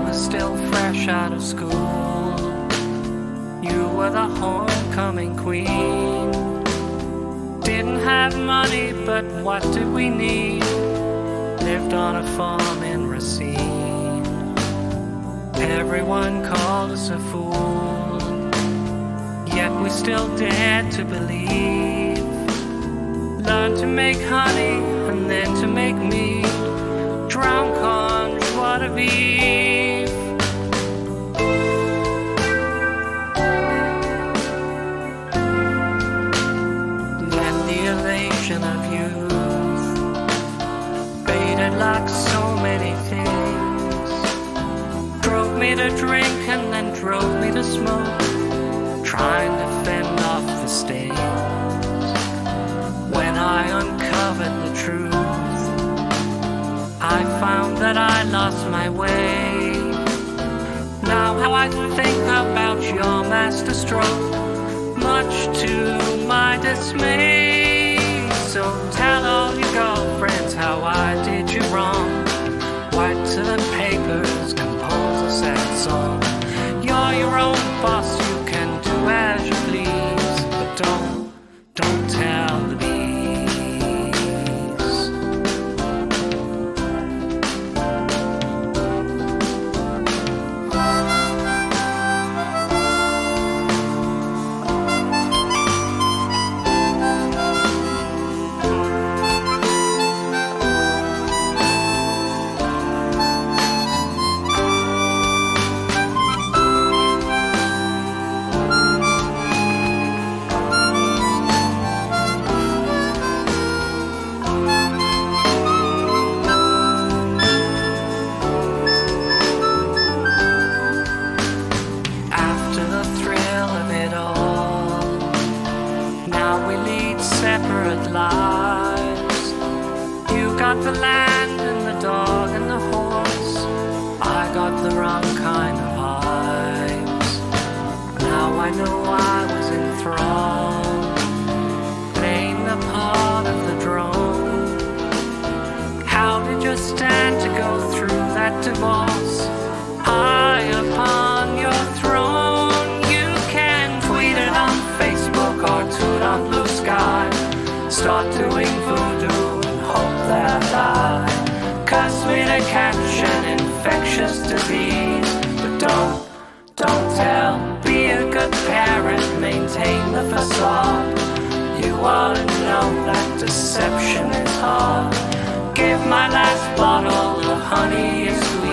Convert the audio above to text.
was still fresh out of school. You were the homecoming queen. Didn't have money, but what did we need? Lived on a farm in Racine. Everyone called us a fool, yet we still dared to believe. Learned to make honey and then to make mead. Drunk on joie de vivre. Then the elation of youth faded like so many things. Drove me to drink and then drove me to smoke, trying to fend off the stains. When I uncovered the truth, I found that I lost my way. Now how I think about your master stroke, much to my dismay. So tell all your girlfriends how I did you wrong. Write to the papers, compose a sad song. You're your own boss, you can do as you please, but don't tell the bees. Separate lives. You got the land and the dog and the horse. I got the wrong kind of vibes. Now I know I was enthralled, playing the part of the drone. How did you stand to go through that divorce? High upon your throne, you can tweet it on Facebook or toot on Blue Sky. Start doing voodoo and hope that I curse me to catch an infectious disease. But don't tell, be a good parent, maintain the facade. You ought to know that deception is hard. Give my last bottle of honey is sweet.